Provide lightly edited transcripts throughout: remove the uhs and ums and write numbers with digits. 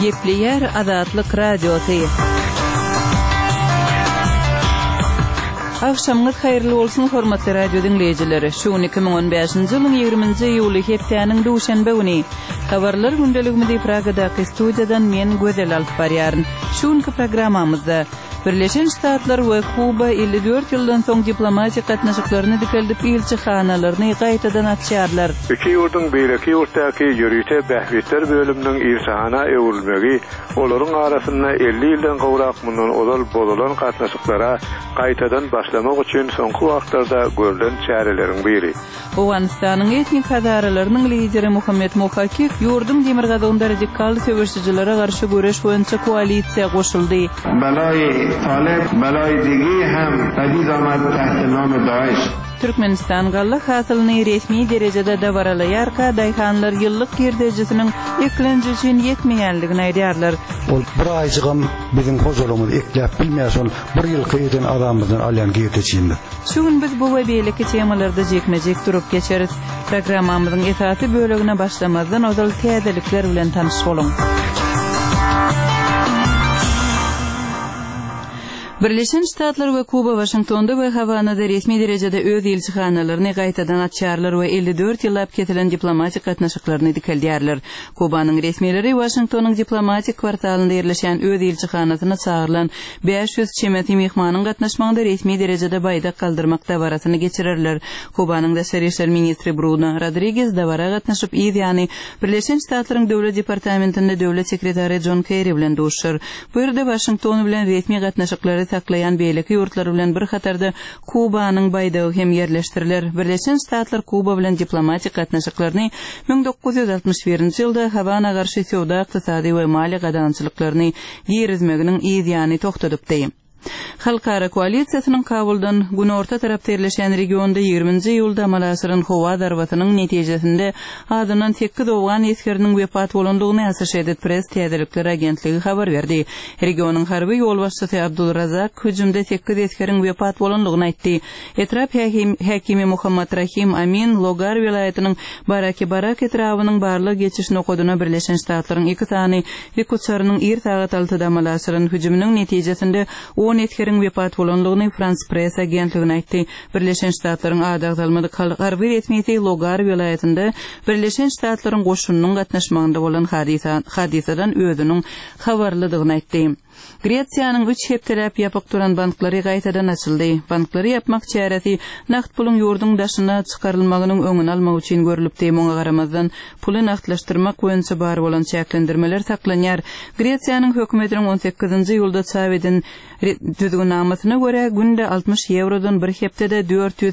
Gepleyer Azatlyk Radiosu. Akşamınız hayırlı olsun hormatly radio dinleyijileri. Şu 2015-nji ýylyň 20-nji ýuly hepdeniň duşanbe güni habarlar gündeliginde Pragadaky studiýadan men Gözel alyp barýaryn. Şuňky programmamyzda Birleşen Ştatlar we Kuba 54 ýyldan soň diplomatik gatnaşyklaryny dikeldip elçixanalaryny gaýtadan açýarlar. Iki ýurduň beýleki ýurtdaky ýürüýte bähbetler bölüminiň elçixana öwrülmegi, olaryň arasynda 50 ýyldan gowrak mundan olal bolan gatnaşyklara gaýtadan başlamak üçin soňky wagtlarda görülen çäreleriň biri. Owganistanyň etnik hadaralarynyň lideri Muhammed Mohakkik ýurdun demirgazyny radikal söwüşçilere garşy göreş boýunça koalisiýa goşuldy. طالب برای دیگه هم پدید آمد تحت نام داعش. Türkmenistan galla hasylyny resmi derejede dawaralayarka daýhanlar ýyllyk girdejisiniň eklenji üçin ýetmeýänligini aýdýarlar. Ol bir aýjygam biziň hozurumyz ekläp bilmeýän bir ýyl gyýdan adamymyzdan alýan girdejinde. Şuň biz bu we beýleki temalarda jekmejek durup geçeriz. Programmamyzyň esasy bölegine başlamazdan ozal täzelikler bilen tanyş bolun. Birleşen Ştatlar we Kuba Washingtonda we Havanada resmi derejede öz elçixanalaryny gaýtadan açýarlar we 54 ýyllap ketilen diplomatik gatnaşyklaryny dikeldýärler. Kubanyň resmileri Washingtonyň diplomatik kwartalynda ýerleşen öz elçixanasyna çağırılan 500 çemeti mehmanyň gatnaşmagynda resmi derejede baýda kaldyrmak dawarasyny geçirirler. Kubanyň Daşary işler ministri Bruno Rodriguez dawara gatnaşyp ýa-ni Birleşen Ştatlaryň döwlet departamentinde döwlet sekretary John Kerry bilen duşur. Bu ýerde Washington bilen resmi gatnaşyklary saklayan beýleki ýurtlar bilen bir hatarda Kubanyň baýdagy hem ýerleşdiriler. Birleşen Ştatlar Kuba bilen diplomatik gatnaşyklaryny 1961-nji ýylda Havana garşy sowda, ykdysady we mali gadançylyklaryny ýerizmeginiň ýa-ni toktadypdy. Halkara koalisiýasynyň Kabuldan günorta tarapda ýerleşen regionda 20-nji ýylda Malasyryn howa darbatynyň netijesinde adynan 8 owgan eskeriniň wepat bolandygyny Associated Press täzelikler agentligi habar berdi. Regionyň harby ýol başçysy Abdulrazak hüjümde 8 eskerin wepat bolandygyny aýtdy. Etrap häkimi Muhammad Rahim Amin Logar welaýatynyň Barak etrawynyň barlyk geçişini okudyna Birleşen Ştatlaryň iki tany rekuçarynyň ertagat altyda Malasyryn hüjüminiň netijesinde 10 etkerin wepat bolandygyny France Press agentligine aýtdy. Birleşen Ştatlaryň adagdalmady harby resmiýeti Logar welaýatynda Birleşen Ştatlaryň goşunynyň gatnaşmagynda bolan hadisadan özüniň habarlydygyny aýtdy. Gretsiýanyň 3 hepdelap ýapyk duran banklary gaýtadan açyldy. Banklary ýapmak çäresi nakt pulun ýurdun daşyna çykarylmagynyň öňüni almak üçin görülipdi. Muňa garamazdan puly naktlaşdyrmak boýunça bar bolan çäklendirmeler saklanýar. Gretsiýanyň hökümetiniň 18-nji ýylda çap eden düzgünamasyna görä günde 60 eurodan bir hepdede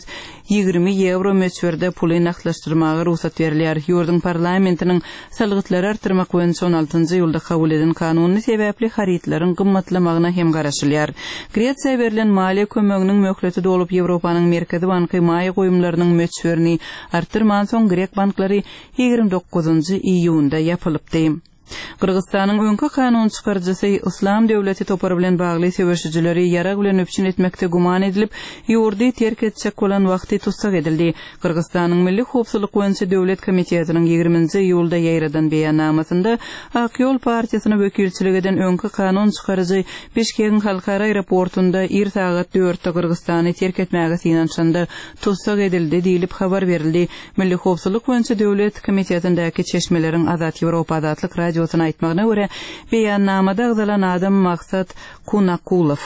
420 euro möçberde puly naktlaşdyrmagy ruhsat berilýär. Ýurdun parlamentiniň salgytlary artyrmak boýunça 16-njy ýylda kabul eden kanuny sebäpli haritlaryň gymmatlamagyna hem garaşylýar. Gretsiýa berilen maliýe kömeginiň möhleti dolup Ýewropanyň Merkezi banky maýy goýumlarynyň möçberini artyrman soň Grek banklary 29-njy iýunda ýapylypdy. Kırgızstanyň öňkü kanun çykarjysy Islam döwleti topar bilen bagly söwüşçileri ýarag bilen öpçün etmekde guman edilip ýurdy terk etjek bolan wagty tutsak edildi. Kırgızstanyň Milli Howpsuzlyk boýunça döwlet komitetining 20-nji ýylda ýaýradan beýannamasynda Akyol partiýasyna wekilçilik eden öňkü kanun çykarjy Bişkekiň halkara aeroportunda ertagat 4-de Kırgızstany terk etmäge synanşanda tutsak edildi diýilip habar berildi. Milli Howpsuzlyk boýunça döwlet komitetindeäki çeşmeleriň Azat Ýewropa adatlyk radiosyna aýtmagyna görä beýannamada agzalan adam Maksat Kunakulov.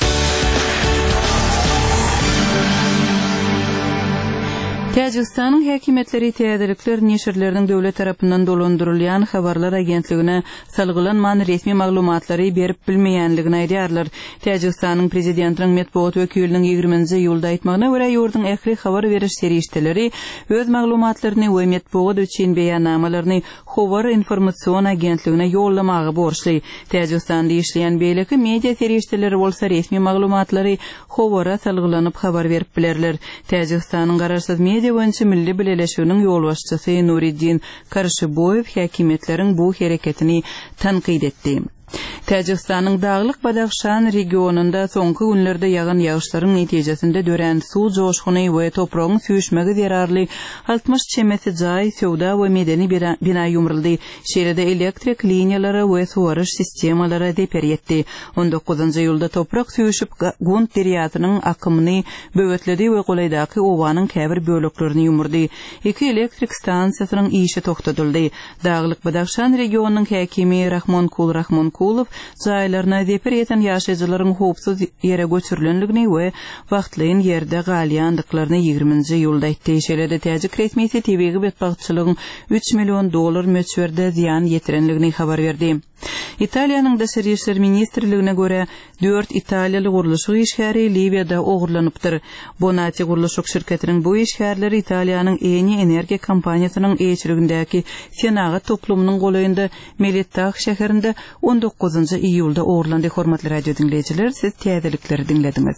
Täjikistanyň häkimetleri täzelikler neşirleriniň döwlet tarapyndan dolandyrylýan habarlar agentligine salgylanman resmi maglumatlary berip bilmeýänligini aýdýarlar. Täjikistanyň prezidentiniň medeniýet wekiliniň 20-nji ýylda aýtmagyna görä ýurdun ähli habar beriş serişdeleri öz maglumatlaryny we medeniýet üçin beýannamalaryny Howar informasiýon agentligine ýollamagy borçly. Täjikistanda işleýän beýleki media serişdeleri bolsa resmi maglumatlary Howara salgylanyp habar berip bilerler. Täjikistanyň garaşsyz media boýunça milli birleşiginiň ýol başçysy Nuriddin Karşyboýew häkimetleriň bu hereketini tanqid etdi. Tacikistanyň Daglyk Badakhşan regionunda soňky günlerde ýagan ýağışlaryň netijesinde dören suw joşguny we toprağyň süýüşmegi zerarly 60 çemeti jaý sowda we medeni bina ýumryldy. Şeýlede elektrik liniýalary we suwaryş sistemalary deper ýetdi. 19-njy ýylda toprak süýüşüp Gund deriýasynyň akymyny böwetledi we golaýdaky owanyň käbir böleklerini ýumurdy. 2 elektrik stansiýasynyň işi toktatyldy. Daglyk Badakhşan regionunyň häkimi Rahmonkulov jaýlaryna deper ýeten ýaşaýjylaryň howpsuz ýere göçürilenligini we wagtlyň ýerde galýandyklaryny 20-nji ýylda aýtdy. Şeýlede Täjik resmiýeti TV'ge betbagçylygyň $3 million möçberde ziýan ýetirenligini habar berdi. Italiýanyň Daşary işler ministrligine göre 4 Italiýaly guruluşyk işgäri Libiýada ogurlanypdyr. Bonati guruluşyk şirketiniň bu işgärleri Italiýanyň Eni energiýa kompaniýasynyň eýçiligindäki Senagat toplumynyň golaýynda Melettah şäherinde 19-njy iýulda ogurlandy. Hormatly radio dinleýijiler, siz täzelikleri dinlediňiz.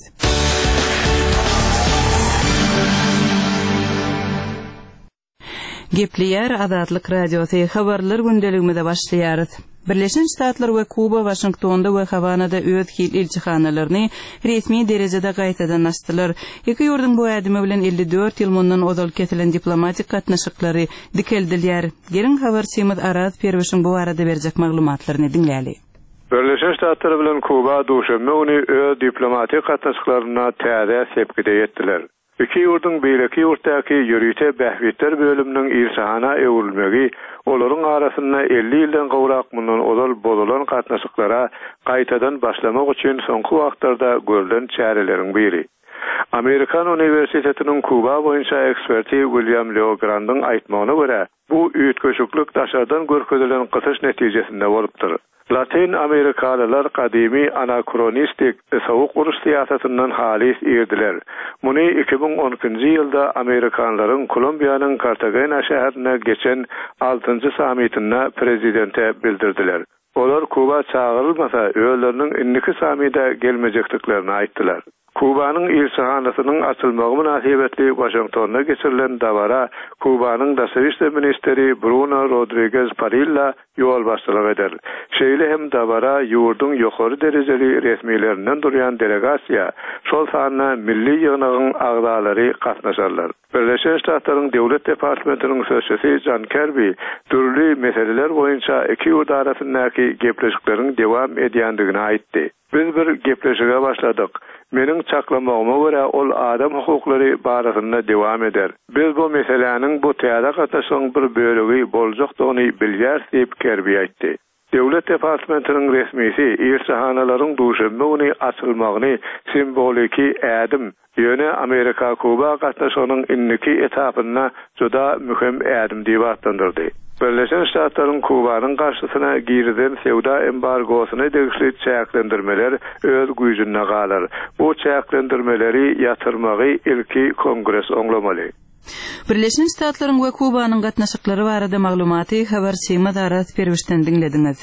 Gepleýär Azatlyk radiosy habarlar gündeligimizde başlaýarys. Birleşen Ştatlar we Kuba Washingtonda we Havanada öz elçixanalaryny resmi derejede gaýtadan açdylar. Iki ýurdun bu adamy bilen 54 ýyl mundan ozal ketilen diplomatik gatnaşyklary dikeldiler. Geriň habarçymyz Araz Perweşiň bu arada berjek maglumatlaryny dinläli. Birleşen Ştatlar bilen Kuba duşanma uny öz diplomatik gatnaşyklaryna täze sepgide ýetdiler. İki ýurdun beýleki ýurtdaky ýürüýte bähwitler bölüminiň irsahana öwrülmegi, olaryň arasynda 50 ýyldan gowrak mundan ozal bolan gatnaşyklara gaýtadan başlamak üçin soňky wagtlarda görülen çäreleriň biri. Amerikan Universitetiniň Kuba boýunça eksperti William Leogrand'yň aýtmagyna görä, bu üýtgeşiklik daşardan görkezelen gysyş netijesinde bolupdyr. Latin Amerikalılar kadimi anakronistik sowuk uruş siýasatyndan halis ýerdiler. Muny 2012-nji ýylda Amerikanlaryň Kolumbiýanyň Cartagena şäherine geçen 6-njy sammitinde prezidente bildirdiler. Olar Kuba çağırylmasa öýleriniň indiki sammitde gelmejekdiklerini aýtdylar. Kubanyň ilsahanasynyň açylmagy münasibetli Washingtonda geçirilen dawara Kubanyň Daşary işler ministeri Bruno Rodriguez Parilla ýol başçylyk eder. Şeýle hem dawara ýurdun ýokary derejeli resmiýetlerinden durýan delegasiýa, şol sanyna milli ýygnagyň agdalary gatnaşarlar. Birleşen Ştatlaryň Döwlet Departamentiniň sözçüsi John Kirby türli meseleler boýunça iki ýurt arasyndaky gepleşikleriň dewam edýändigini aýtdy. Biz bir gepleşige başladyk. Meniň çaklamagıma görä ol adam hukuklary barasynda dewam eder. Biz bu meseleniň bu täze gatnaşygyň bir bölegi boljakdygyny bilýär diýip Kirby aýtdy. Döwlet Departamentiniň resmisi irsahanalaryň duşanma uny açylmagyny simboliki ädim ýöne Amerika Kuba gatnaşygynyň indiki etapyna juda mühim ädim diýip atlandyrdy. Birleşen Ştatlaryň Kubanyň garşysyna girden sewda embargosyny degişli çäklendirmeler öz güýjünde galar. Bu çäklendirmeleri ýatyrmagy ilki kongres oňlamaly. Birleşen Ştatlaryň we Kubanyň gatnaşyklary barada maglumaty habarçymyz Araz Perweşden dinlediňiz.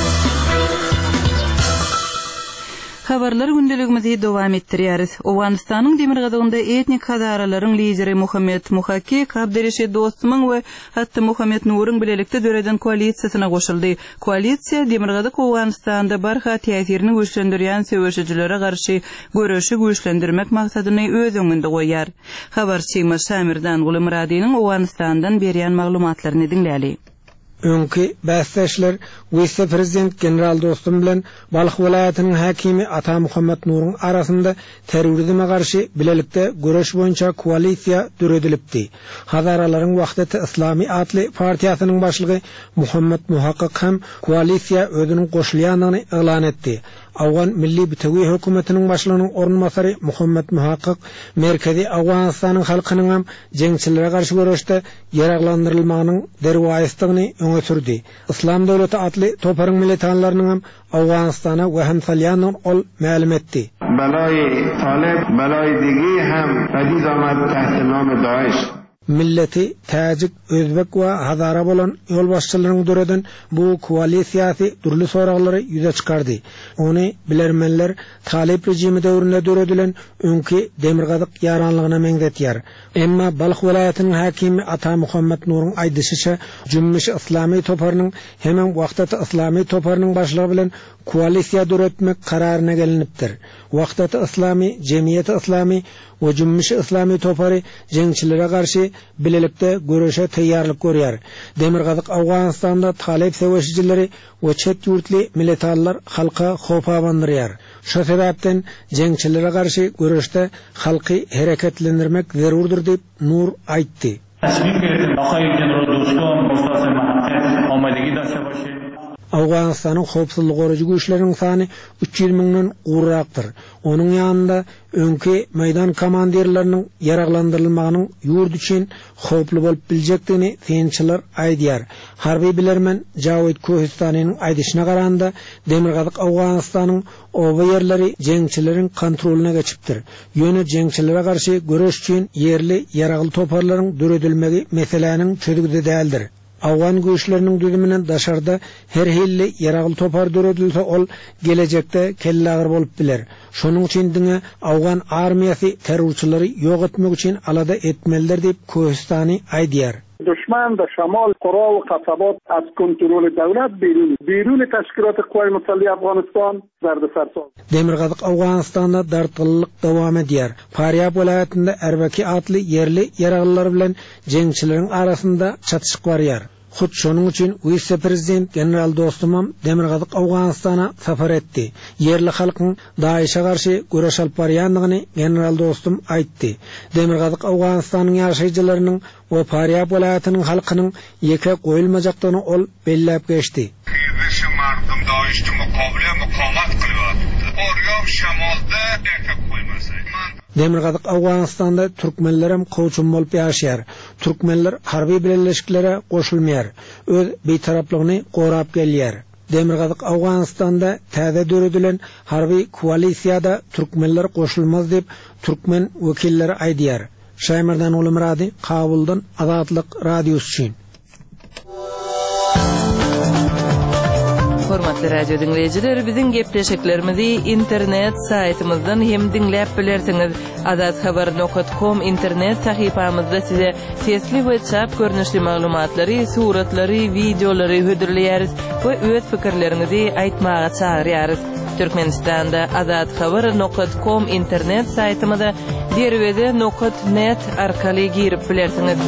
Habarlar gündeligimizi dowam etdirýäris. Owganystanyň Demirgadagynda etnik hadaralaryň lideri Muhammed Muhaki Abderreşid Dostumyň we hatda Muhammed Nuryň bilelikde döreden koalisiýasyna goşuldy. Koalisiýa Demirgadak Owganystanda barha täsirini güýçlendirýän söwüşçilere garşy görüşi güýçlendirmek maksadyny öz öňünde goýýar. Habarçymyz Samirdan Gulumradynyň Owganystandan berýän maglumatlaryny dinläli. Öňki bäsleşler Vice Prezident General Dostum bilen Balyk vilayatynyň häkimi Ata Muhammed Nuryň arasynda terrorizme garşy bilelikde göreş boýunça koalisiýa düredilipdi. Hazaralaryň Wagty Islamy atly partiýasynyň başlygy Muhammed Muhakkak hem koalisiýa özüniň goşulýandygyny elan etdi. Awgan Milli Bütewi hökümetiniň başlygynyň ornmasary Muhammed Muhakkak merkezi Awganystanyň halkynyň hem jeňçilere garşy görüşde ýaraglandyrylmagynyň derwaýystygyny öňe sürdi. İslam döwleti atly toparyň militanlarynyň hem Awganystana we hem Salyanyň ol ma'lum etdi. بلای طالب بلای دیگه هم پدید آمد تحت نام داعش. milleti Tacik, Özbek we Hazara bolan yol başçylarynyň döreden bu koalisiýasy durly soragları ýüze çykardy. Ony bilermenler Talip rejimi döwründe döredilen öňki demirgazyk ýaranlygyna meňzetýär. Emma Balyk welaýatynyň hakimi Ata Muhammed Nurun aýdyşyça Cümmiş Islamy toparynyň hemen wagtda Islamy toparynyň başlygy bilen koalisiýa döretmek kararyna gelinipdir. Wagtda Islamy Jemiyeti Islamy we Cümmiş Islamy topary jeňçilere garşy bilelikde göreşe taýýarlyk görýär. Demirgazyk Awganistanda talep seweşijileri we çet ýurtly militarlar halka hopa bandyrýar. Şu sebäpden jeňçilere garşy göreşde halky hereketlendirmek zerurdur diýip Nur aýtdy. Awganistanyň howpsuzlyk goragy güýçleriniň sany 300 000-den gurrakdyr. Onuň ýanynda öňki meýdan komandirleriniň ýaraglandyrylmagynyň ýurt üçin howply bolup biljekdigini feňçiler aýdýar. Harby bilermen Jawid Kohistanyň aýdyşyna garanda Demirgazyk Awganistanyň oba ýerleri jeňçileriň kontrolyna geçipdir. Ýöne jeňçilere garşy göreş üçin ýerli ýaragly toparlaryň döredilmegi meseleniň çözügide däldir. Awgan güýçleriniň düzüminen daşarda her hilli ýaragly topar döredilse ol gelecekde kellägir bolup biler. Şonuň üçin diňe Awgan armiýasy terrorçylary ýok etmek üçin alada etmeliler diýip Kohistany aýdýar. دشمن در شمال قرا و قصبات از کنترل دولت بیرون تشکیلات قوای مسلح افغانستان دردسر ساز. Demirgazyk Awganistanda dartgyllyk dowam edýär. Faryab welaýatynda Erbeki atly yerli ýaraglylar bilen jeňçileriň arasynda çatışyk barýar. Hut şonuň üçin vice prezident general dostumam Demirgazyk Awganistana safar etdi. Yerli halkyň Daişe garşy göreş alyp barýandygyny general dostum aýtdy. Demirgazyk Awganistanyň ýaşaýjylarynyň we Faryab welaýatynyň halkynyň ýeke goýulmajakdygyny ol belläp geçdi. Mardum Daişde muqamat kılyapdy. Orýan şamalda erkek koýmasy. Demirgazyk Awganistanda türkmenler hem goýçun bolup ýaşaýar. Türkmenler harby birleşiklere goşulmaýar. Öz beýtaraplygyny gorap gelýär. Demirgazyk Awganistanda täze döredilen harby koalisiýada türkmenler goşulmaz diýip türkmen wekilleri aýdýar. Şaýmardan Ulumrady, Kabuldan Azatlyk radiosu üçin. Hormatly radio dinleyijiler, biziň gepleşiklerimizi internet saytymyzdan hem dinläp bilersiňiz. azathabar.com internet sahypamyzda size sesli we çap görnüşli maglumatlary, suratlary, videolary hödürleýäris we öz pikirlerinizi aýtmaga çagyrýarys. Türkmenistanda azathabar.com internet saytymyzda derwede.net arkaly girip bilersiňiz.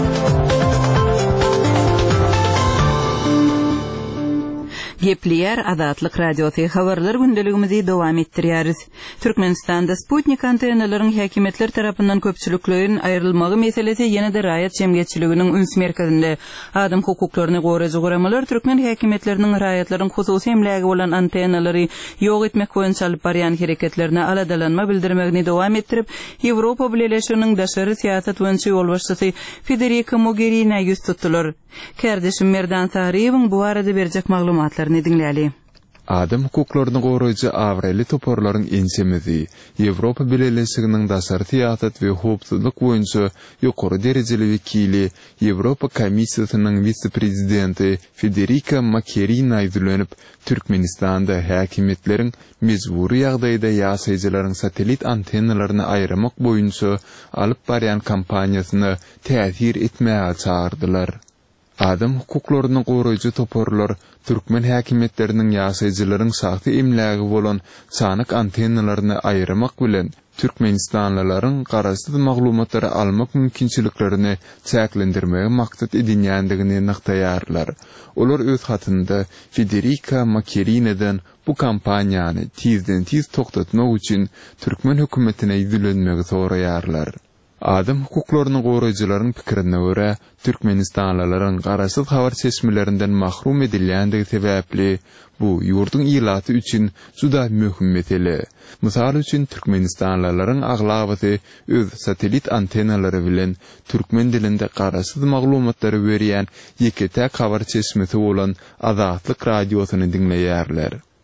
Gepleýär Azatlyk radiosy habarlar gündeligimizi dowam etdirýäris. Türkmenistanda Sputnik antennalaryň häkimetler tarapyndan köpçüliklerin aýrylmagy meselesi ýene-de raýat jemgyýetçiliginiň üns merkezinde. Adam hukuklaryny goraýjy guramalar türkmen häkimetleriniň raýatlaryň hususy emlägi bolan antennalary ýok etmek boýunça alyp barýan hereketlerine aladalanma bildirmegini dowam etdirip, Ýewropa Birleşiginiň daşary siýasat boýunça ýolbaşçysy Federica Mogherini ýüz tutdular. Kardeşim Merdan Sahriýewiň bu arada berjek maglumatlaryny dinläli. Adam hukuklaryny goraýjy Avreli toparlaryň ensemizi Ýewropa Birleşiginiň daşary siýasat we howpsuzlyk boýunça ýokary derejeli wekili Ýewropa Komissiýasynyň vice-prezidenti Federica Mogherini aýdylanıp Türkmenistanda häkimetleriň mezburi ýagdaýda ýaşaýjylaryň satelit antennalaryny aýramak boýunça alyp barýan kampaniýasyny täsir etmäge çağırdylar. Adam hukuklaryny goraýjy toparlar türkmen häkimetleriniň ýaşaýjylaryň sagty emlägi bolan sanyk antennalaryny aýramak bilen Türkmenistanlylaryň garaşsyz maglumatlary almak mümkinçiliklerini çäklendirmegi maksat edilýändigini nyktaýarlar. Olar öz hatynda Federica Mogherini'den bu kampaniýany tiz toktatmak üçin türkmen hökümetine ýüzlenmegi soraýarlar. Adam hukuklaryny goraýjylaryň pikirine görä, Türkmenistanlylaryň garaşsyz habar çeşmelerinden mahrum edilýändigi sebäpli bu ýurduň ýylaty üçin juda möhüm mesele. Mysal üçin Türkmenistanlylaryň aglabysy öz satelit antennalary bilen türkmen dilinde garaşsyz maglumatlary berýän ýeketäk habar çeşmesi bolan Azatlyk radiosyny dinleýärler.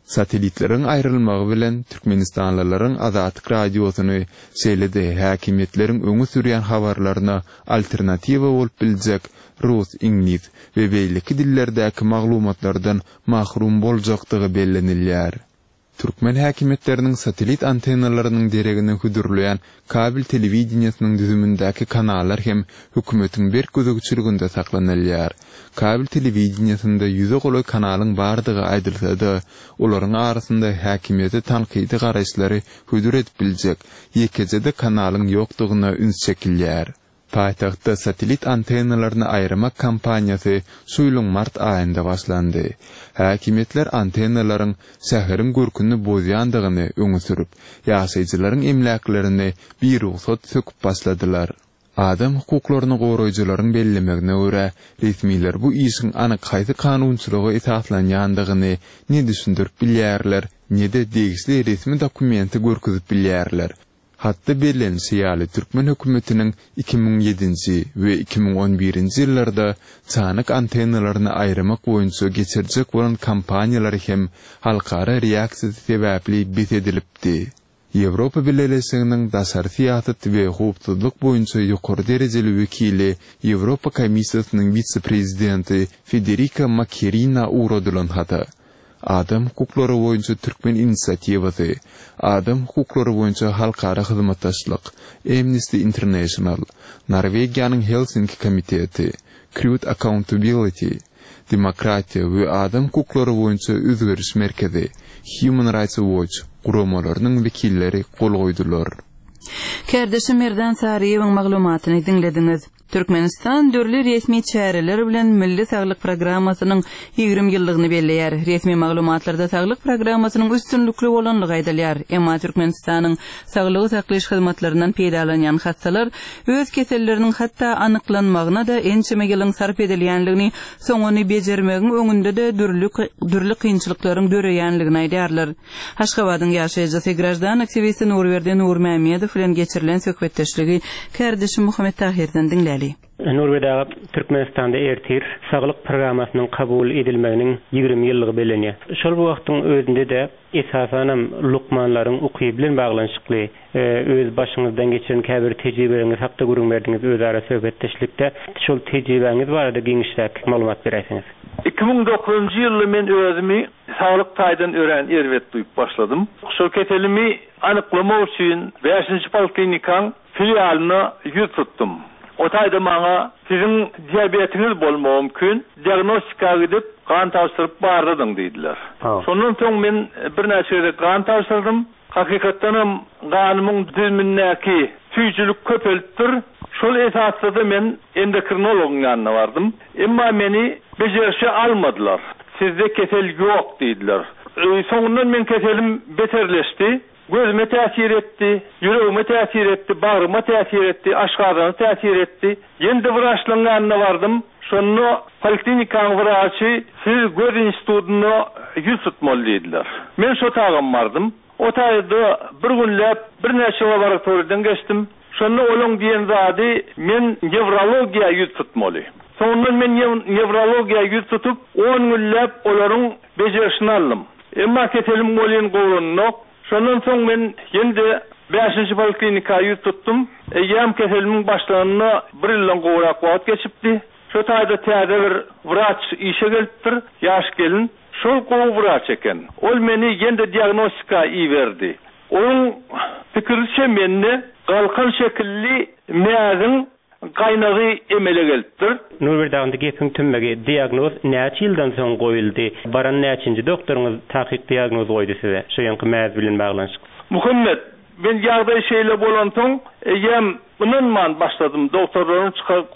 Satelitlerin ayrılmağı bilen Türkmenistanlıların Azatlyk radiosunu seylede häkimetlerin öňe sürýän habarlaryna alternativa bolup biljek rus, ingliz we beýleki dillerdäki maglumatlardan mahrum boljakdygy bellenilýär. Türkmen häkimetleriniň satelit antennalarynyň dereginden hüdürleýän kabel telewizioniýasynyň düzümündäki kanallar hem hökümetiň bir gözegçiliginde saklanylýar. Kabel telewizioniýasynda ýüze goly kanalyň bardygy aýdylsa-da, olaryň arasynda häkimiýete tanqidi garaşlary hüdür edip biljek, ýekejede kanalyň ýokdugyna üns çekilýär. Paytaxtda satelit antennalaryny aýrymak kampaniýasy suýluň mart aýynda başlandy. Häkimetler antennalaryň säheriň görkünni bozýandygyny öňe sürüp, ýaşaýjylaryň emläklerini bir ruhsat söküp başladylar. Adam hukuklaryny goraýjylaryň bellemegine görä, resmiler bu işiň anyk haýsy kanunçylyga esaslanýandygyny ne düşündirip bilýärler, ne de degisli resmi dokumenti görkezip bilýärler. Hatta belirlen siyali Türkmen hökümetiniň 2007-nji we 2011-nji ýyllarda çanyk antennalaryny aýrymak boýunça geçirjek bolan kampaniýalary hem halkara reaksiýa sebäpli besedilipdi. Ýewropa Birleşiginiň daşary fiýaty we hukukçylyk boýunça ýokary derejeli wekili Ýewropa Komissiýasynyň vitse-prezidenti Federica Macchiarina uğradylan hata. Adam hukuklary boýunça Türkmen inisiatiwasy, Adam hukuklary boýunça halkara hyzmatdaşlyk, Amnesty International, Norwegiýanyň Helsinki komiteti, Truth Accountability, Demokratiýa we Adam hukuklary boýunça özgörüş merkezi, Human Rights Watch guramalarynyň wekilleri gol goýdular. Kardeşim Merdan Sariýewiň maglumatyny dinlediňiz. Türkmenistan dörli resmi çäreler bilen milli saglyk programmasynyň 20 ýyllygyny belleýär. Resmi maglumatlarda saglyk programmasynyň üstünlükli bolanlygy aýdylýar. Emma Türkmenistanyň saglyk saklaýyş hyzmatlaryndan peýdalanýan hassalar öz keselleriniň hatda anyklanmagyna da ençeme ýylyň sarp edilýänligini, soňuny bejermegiň öňünde de dürli kynçylyklaryň döreýänligini aýdýarlar. Haşgabatyň ýaşaýjysy grajdan aktivisti Nurberden Nurmamiedow bilen geçirilen söhbetdeşligi kardeşim Muhammed Tahirden dinläli. Norwegiýa Türkmenistanda ertir saglyk programmasynyň kabul edilmeginiň 20 ýyllygy belenýär. Şol wagtyň özünde de esasanam lukmanlaryň ukyby bilen baglanşykly öz başyňyzdan geçiren käbir tejribeňiz hakda görünmerdiňiz öz ara söhbetdeşlikde şol tejribeňiz barada giňişlik maglumat beräsiňiz. 2009-njy ýylda men özümi saglyk taýdan ören erwet duýup başladym. Şol ketelimi anyklamak üçin 5-nji poliklinikaň filialyny ýüz tutdum. O taýda maňa siziň diabetiniz bolmagy mümkin, diagnostika edip kan tapşyryp bardyň diýdiler. Şondan soň men bir näçe kan tapşyrdym. Hakykatdanam ganymyň düzümindäki tüýjülük köpelipdir. Şol esasda men endokrinologyň ýanyna bardym. Emma meni bejerişe almadylar. Sizde kesel ýok diýdiler. Soňundan men keselim beterleşdi. Gözüme täsir etdi, yüreğime täsir etdi, bağrıma täsir etdi, aşgaryna täsir etdi. Ýendi wraçlaryň ýanyna bardym. Şonu poliklinikaň wraçy siz göz institutyna ýüz tutmaly diýdiler. Men şo tagym bardym. O taýda bir günläp bir näçe laboratoriýadan geçdim. Şonu olaň diýen zady men nevrologiýa ýüz tutmaly. Soňundan men nevrologiýa ýüz tutup 10 günläp olaryň bejerişini aldym. Emma ketelim bolýan gowrunok. Şondan soň men ýende 5-nji poliklinika ýüz tutdum. Ýam keselimiň başlanyna 1 ýyldan gowrak wagt geçipdi. Şo taýda täze bir wraç işe gelipdir, ýaş gelin. Şol gowy wraç eken. Ol meni ýende diagnostika berdi. Onuň pikirçe menne galkan şekilli mäziň qaynagy emele gelipdir. Nurberdaňda gepiň tümmegi diagnoz näçe ýyldan soň goýuldy? Baran näçinji doktoruňyz takyk diagnoz goýdy size? Şo ýanky mäz bilen baglanşyk. Muhammed, ben ýagdaý şeýle bolan soň ýem bundan başladym. Doktorlaryň çykyp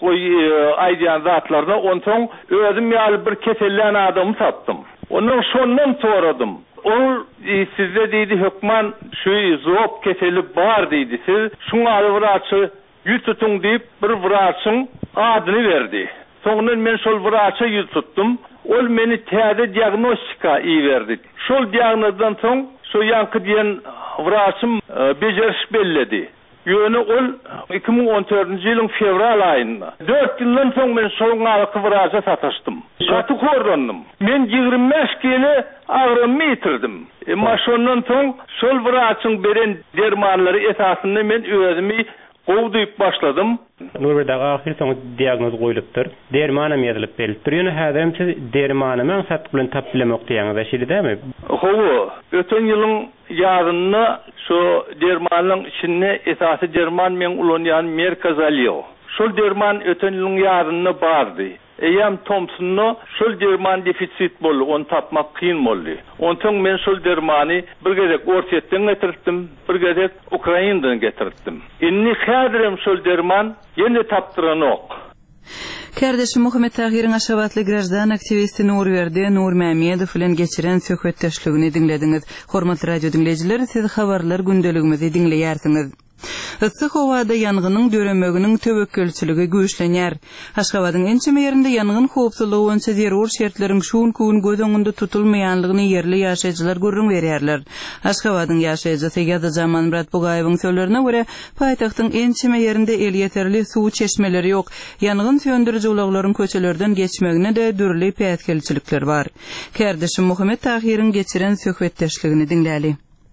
aýdýan zatlarna on soň özüm ýaly bir kesellän adamy tapdym. Ondan şondan soradym. Ol sizde diýdi hökman şu zop keseli bar diýdi. Siz şuňa wraçy ýüz tutuň diýip bir wraçyň adyny berdi. Soňdan men şol wraça ýüz tutdum. Ol meni täze diagnostika berdi. Şol diagnozdan soň şo ýanky diýen wraçym bejeriş belledi. Ýöne ol 2014-nji ýylyň fevral aýynda 4 ýyldan soň men şol galyky wraja sataşdym. Saty kordandym. Men 25 kilo agramy ýitirdim. Şondan soň şol wraçyň beren dermanlary esasynda men özümi gowdyp başladym. Nurberdaga ahir soň diagnoz goýulypdyr. Dermanam ýazylyp berilipdir. Ýöne häzirçe dermanymy sat bilen tap bilemek diýýäňiz eşidimi? Howa, öten ýylyň ýazyny şu dermanyň içinde esasy derman men ulanýan Merkazalio. Şol derman öten ýylyň ýazyny bardy. Eýam Thompson'no şol derman defitsit boldy, onu tapmak kyn boldy. Ondan men şol dermany bir gezek Orsetden getirdim, bir gezek Ukrainadan getirdim. Inni häzirem şol derman ýene tapdyranok. Kardeşim Muhammed Tahirin aşavatly grajdan aktivisti Nurberdi Nur Mämedov bilen geçiren söhbetdeşligini dinlediňiz. Hormatly radio dinleyijiler, siz habarlar gündeligimizi dinleýärsiňiz. Isyk howada ýangýnyň döremeginiň töwekkülçiligi güýçlenýär. Aşgabatyň ençeme ýerinde ýangyn howpsuzlygy boýunça zerur şertleriň şuň gün göz oňunda tutulmaýanlygyny ýerli ýaşaýjylar görüň berýärler. Aşgabatyň ýaşaýjysy ýa-da Zamanmurat Bugaýewiň söýlerine görä, paýtagtyň ençeme ýerinde el ýeterli suw çeşmeleri ýok. Ýangyn söndürüji ulaglaryň köçelerden geçmegine de dürli päýtkelçilikler bar. Kardeşim Muhammed Tahiriň geçiren söhbetdeşligini dinläli.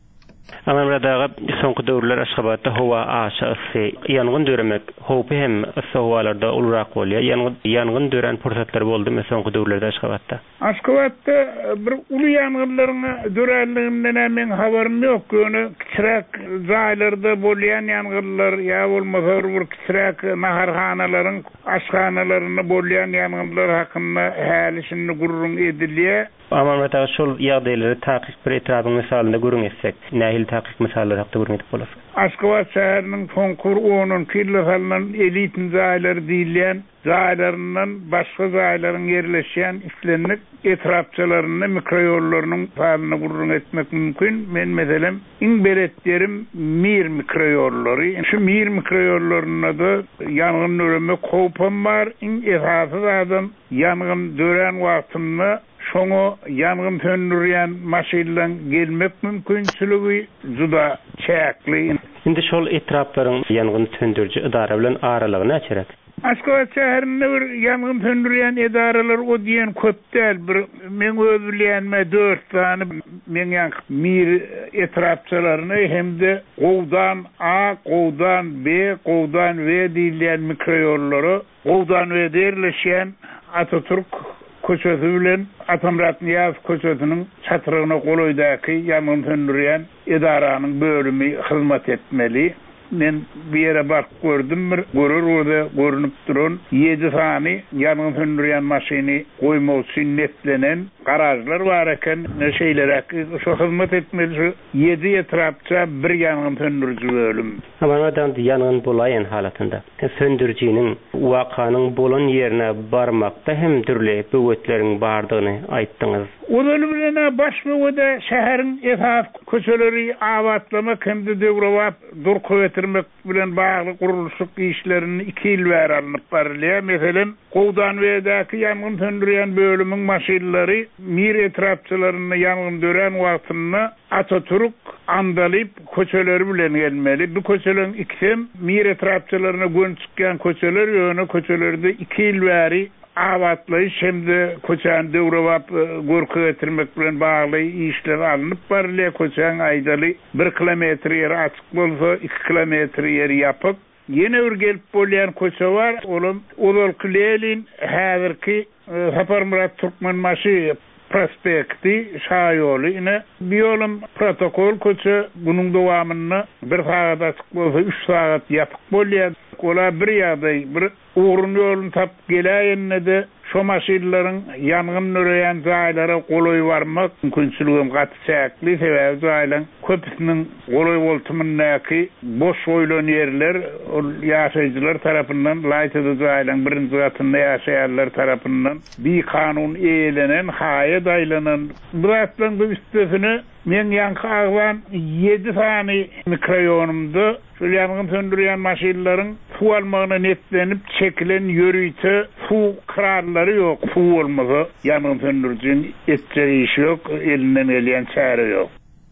Amamradaga soňky döwürler Aşgabatda howa aşagsy ýangyn döremek howpy hem sowalarda ulrak bolýar. Ýangyn dören pursatlar boldymy soňky döwürlerde Aşgabatda? Aşgabatda bir uly ýangynlaryň dörenliginden men habarym ýok. Göni kiçirek zaýlarda bolýan ýangynlar ýa bolmasa bir kiçirek naharhanalaryň aşhanalaryny bolýan ýangynlar hakynda hälisini gurrun edilýär. Amamradaga şol ýagdaýlary takyk bir etrapyň misalynda görüň etsek, nähil takyk misallar hakda görüň edip bolar. Aşgabat şäheriniň Fonkur 10 kilometreden elitin zaýlary diýilen zaýlaryndan başga zaýlaryň ýerleşýän islenlik etrapçylaryny mikroýollarynyň falyny gurrun etmek mümkin. Men meselem iň beretlerim mir mikroýollary. Şu mir mikroýollaryna da ýangyn döremek howpam bar. Iň esasy adam ýangyn dören wagtynda şoňa ýangyn söndürýän maşynadan gelmek mümkinçiligi juda çäkli. Indi şol etraplaryň ýangyn söndürjü idara bilen aralygy näçerek? Aşgabat şäherinde bir ýangyn söndürýän edaralar o diýen köp däl. Bir men öwürleýänme 4 tane men mir etrapçylaryny hemde gowdan A, gowdan B, gowdan W diýilen mikroýollary, gowdan W derleşýän Atatürk köçesi bilen Atamrat Niyaz köçesiniň çatyrygyna goloýdaky ýangyn söndürýän edaranyň bölümi hyzmat etmeli. Men bir ýere bak gördüm, bir görür görünüp duran 7 tane ýangyn söndürýän maşyny goýmak üçin netlenen garajlar bar eken. Neşeýlerek şu hyzmat etmeli 7 etrapça bir ýangyn söndürüji bölüm. Amanadan ýangyn bolaýan halatynda söndürjiniň wakanyň bolan ýerine barmakda hem türli böwretleriň bardygyny aýtdyňyz. Onuň bilen başmagda şäheriň esas köçeleri awatlamak hem de döwrewap durky getirmek bilen bagly gurulşyk işlerini 2 ýyl bäri alınıp barylýar. Meselem gowdan wedaky ýangyn söndürýän bölümiň maşynlary mir etrapçylaryny ýangyn dören wagtynda Atatürk andalyp köçeleri bilen gelmeli. Bu köçelerin ikisem mir etrapçylaryna gön çykýan köçeler ýöne köçelerde 2 ýyl bäri awatlaýyş hemde köçäni döwrewap gorky getirmek bilen bagly işler alınıp barylýar. Köçäň aýdaly 1 kilometr ýer açyk bolsa 2 kilometr ýer ýapyp ýene bir gelip bolýan köçe bar. Olal Klelin häzirki Saparmurat Türkmenmaşy prospekti şaýoly ine biolum protokol köçe bunyň dowamyny 1 saat açyk bolsa 3 saat ýapyk bolýar. Ola bir ýagdaý bir uğrun ýolun tap gelýänne de şu maşynlaryň ýangyn nöreýän zaýlara goloý barmak mümkinçiligim gaty çäkli sebäbi zaýlaryň köpüsiniň goloý boltumyndaky boş oýlan ýerler ýaşaýjylar tarapyndan laýtydy zaýlaryň birinji gatynda ýaşaýarlar tarapyndan bir kanun eýlenen haýa daýlanan biratlaryň bu üstesine men ýanky agwan 7 tane mikroýonumda şu ýangyn söndürýän maşynlaryň suw almagyna netlenip çekilen ýörüýte suw kranlary ýok, suw bolmasa ýangyn söndürjän etjeri iş ýok, elinden gelýän çäre ýok.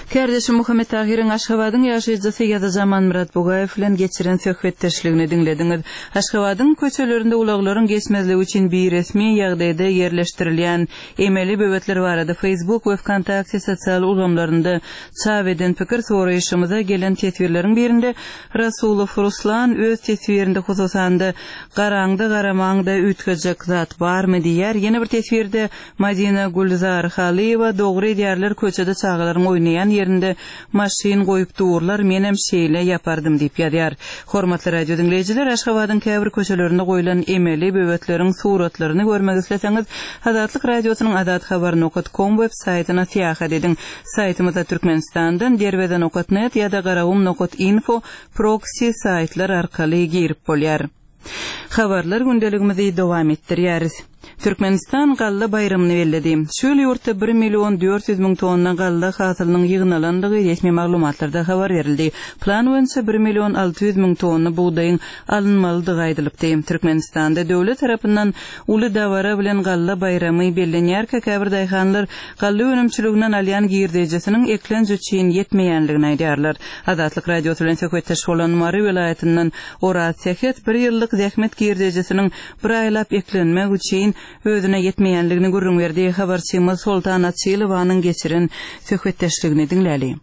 Kardeşim Muhammed Tahir'in Aşgabat'ın yaşayıcısı ya da Zaman Murat Bugayev bilen geçiren söhbetleşligini dinlediňiz. Aşgabat'ın köçelerinde ulaglaryň geçmezligi üçin bir resmi ýagdaýda ýerleşdirilýän emeli böwetler barada Facebook we Kontakty sosial ulamlarynda çap eden pikir soraýyşymyza gelen tetwirleriň birinde Rasulov Ruslan öz tetwirinde hususanda garaňda garamaňda ütkejek zat barmy diýär. Ýene bir tetwirde Madina Gulzar Haliýewa dogry diýerler köçede çağalaryň oýnaýan yerinde maşin goýup durlar, menem şeýle yapardım diýip ýazýar. Hormatly radio dinleýijiler, Aşgabatyň käbir köçelerinde goýulan emeli böwetleriň suratlaryny görmek isleseňiz, Adatlyk radiosynyň adathabar.com web saýtyna täýär ediň. Saýtymyzda Türkmenistandan derweden.net ýa-da garawum.info proxy saýtlar arkaly girip bolýar. Habarlar gündeligimizi dowam etdirýäris. Türkmenistan galla bayramyny belledi. Şol ýurtda 1.400.000 tonna galla hasylynyň ýygnalandygy resmi maglumatlarda habar berildi. Plan boýunça 1.600.000 tonna buğdaýyň alınmalydygy aýdylypdy. Türkmenistanda döwlet tarapyndan uly dawara bilen galla bayramy bellenýär. Käbir daýhanlar galla önümçiliginden alýan girdejesiniň eklenji üçin ýetmeýänligini aýdýarlar. Adatlyk radio bilen söhbetleşip bolan Mary welaýatynyň Oraz Sehet 1 ýyllyk zähmet girdejesiniň bir aýlap eklenmek üçin özüne yetmeýänligini görüň berdi. Habarçymyz Sultan Atçylowanyň geçiren söhbetleşligini dinläli.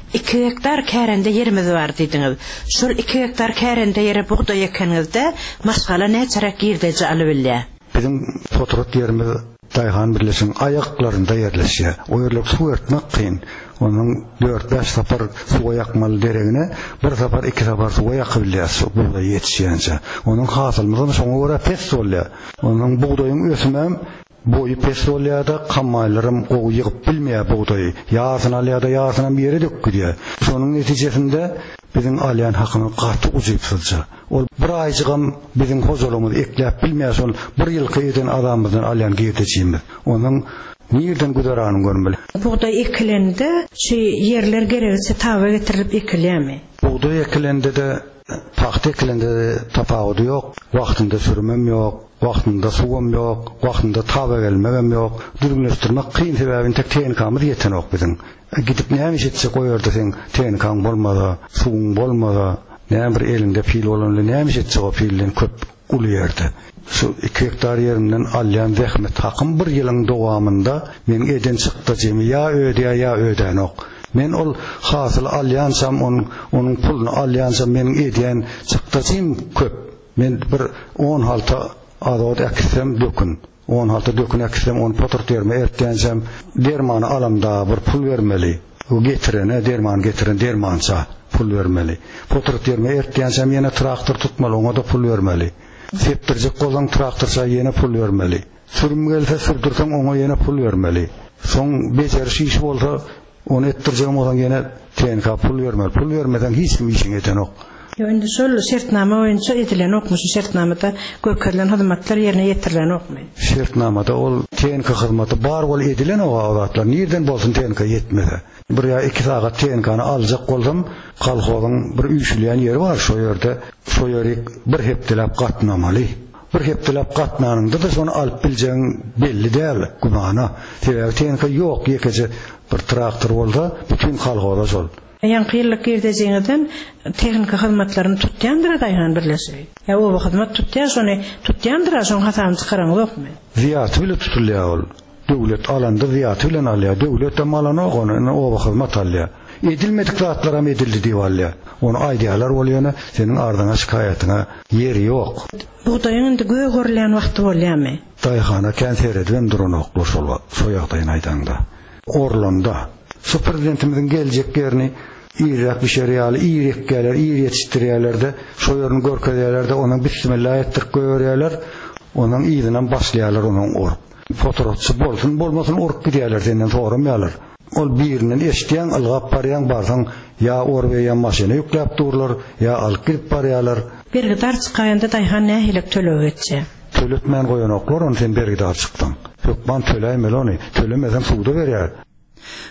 2 hektar kärende yerimiz bar diýdiňiz. Şol 2 hektar kärende ýere buğday ekenizde maşgala näçerek girdeje alybilýär? Bizim fotoğraf yerimiz Daýhan birleşiň ayaklarında yerleşýär. O ýerlik su ertmek kyn. Onun 4-5 sapar suwa ýakmaly deregine, bir sapar 2 sapar suwa ýakybilýär buğday ýetişýänçe. Onun hasylmyzy şoňa görä pes bolýar. Onun buğdaýyň ösümem boyu pes bolýar-da, kammaýlarym gowy ýygyp bilmeýär buğdaýy. Ýasyna alýar-da ýasyna bir ýere dökülýär. Şonuň netijesinde bizim alýan hakyny garty uzypsylja. Ol bir aýjygam bizim hozurumyz ekläp bilmeýär şol bir ýylky eden adamymyzdan alýan giýdejimiz. Onuň nirden güderanyny görmeli. Buğday eklendi, şu yerler gerekse tawa getirip ekilýärmi? Buğday eklendi de paxta eklendi de tapagy ýok, wagtynda sürmem ýok, wagtynda suwam ýok, wagtynda tawa gelmegem ýok. Dürgünleşdirmek kyn sebäbini tek teňkamyz ýetenok biziň. Gidip näme etse goýardy sen teňkam bolmada, suwuň bolmada, näme bir elinde pil bolanly näme etse o pilden köp ulýardy. Şu 2 hektar yerimden alýan zähmet hakym bir ýylyň dowamında men eden çykdy jemi ýa ödýär ýa ödänok. Men ol hasyl alýansam onuň puluny alýansam meniň edýän çykdyjym köp. Men bir 16 azad eksem dökün. 16 dökün eksem onu poturtyrma ertensem dermany alamda bir pul bermeli. O getirene dermança pul bermeli. Poturtyrma ertensem ýene traktor tutmaly, oňa da pul bermeli. Septirjek bolan traktorça ýene pul bermeli. Sürüm gelse sürdürseň oňa ýene pul bermeli. Soň bejerişi iş bolsa onu ettirjegim bolan ýene tenka pul bermeli. Pul bermeden hiç kim işin etenok. Ýöňde şol şertnama boýunça edilen okmuş, şertnamada gökerilen hyzmatlar ýerine ýetirilen okmy? Şertnamada ol tenka hyzmaty bar bol edilen o awatlar nirden bolsun tenka ýetmedi. Bir ya 2 saat tenkany aljak boldum, kalhowyň bir üýşülýän ýeri bar, şo ýerde şo ýeri bir hepdelap gatnamaly. Bir hepdelap gatnanynda da şonu alyp biljegiň belli däl, gumana. Sebäbi tenka ýok, ýekece bir traktor bolsa, bütün kalhowda şol. Ýa-ni ýyllyk girdejeňizden tehnika hyzmatlaryny tutýandyr daýhan birleşigi. Ya o hyzmat tutýar, şonu tutýandyr, şonu hasany çykaraň ýokmy? Ziýat bilen tutulýar ol. Döwlet alanda ziýat bilen alýar. Döwlet de malany ogony o hyzmat alýar. Edilmedik zatlara edildi diýip alýar. Onu aýdýarlar bolýany, seniň ardyňa şikaýatyna ýeri ýok. Buğdaýyň indi göýe görülen wagty bolýarmy? Daýhana kenseredem duranoklar şol soýakdaýyn aýdanda. Orlanda şu prezidentimiziň geljek ýerini ýyrek bir şeriýaly, ýyrek geler, ýyr ýetişdirýärlerde, şo ýerini görkezýärlerde, onuň bismillah etdirip goýarýarlar, onuň ýygynyň başlaýarlar onuň or. Fotoğrafçı bolsun, bolmasın ork gidýärler, senden soramýarlar. Ol birinin eşdiýän algap barýan barsaň, ýa orbeýän maşyna ýükläp durlar, ýa alyp girip barýarlar. Bergidar çykýanda daýhan nähilek töleg etse? Töletmän goýanoklar, onu sen bergidar çykdyň. Hökman töläýmeli onu, tölemesen suwda berýär.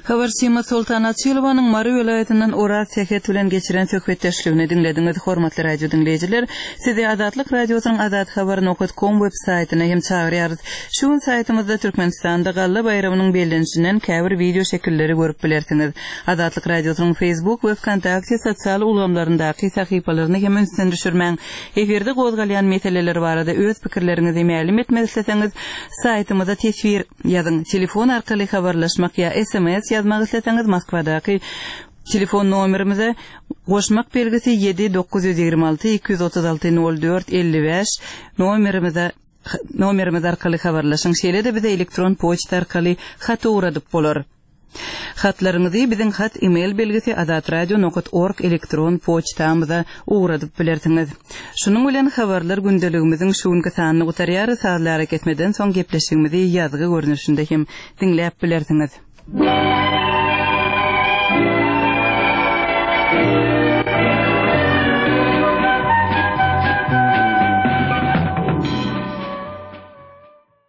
Habarçyma Sultan Atçylowanyň Mary welaýatynyň Oraz Sehet bilen geçiren söhbetdeşligini dinlediňiz hormatly radio dinleýijiler. Sizi Azatlyk radiosynyň azathabar.com web saýtyna hem çagyrýarys. Şu saýtymyzda Türkmenistanda Galla bayramynyň bellenişinden käbir video şekilleri görüp bilersiňiz. Azatlyk radiosynyň Facebook we Kontakty sosial ulamlaryndaky sahypalaryny hem üstüne düşürmäň. Eferde gozgalýan meseleler barada öz pikirleriňizi ma'lum etmek isteseňiz, saýtymyza tesvir ýazyň. Telefon arkaly habarlaşmak ýa SMS yazmak isteseňiz Moskvadaky telefon nomerimize goşmak belgisi 7-926-236-04-55 nomerimiz arkaly habarlaşyň. Şeýle-de bize elektron poçta arkaly hat uradyp bolar. Hatlaryňyzy biziň hat email belgisi azatradio.org elektron poçtamyza uradyp bilersiňiz. Şunuň bilen habarlar gündeligimiziň şuňky sanyny gutarýar, saatlara ketmeden soň gepleşigimizi ýazgy görnüşinde hem dinläp bilersiňiz.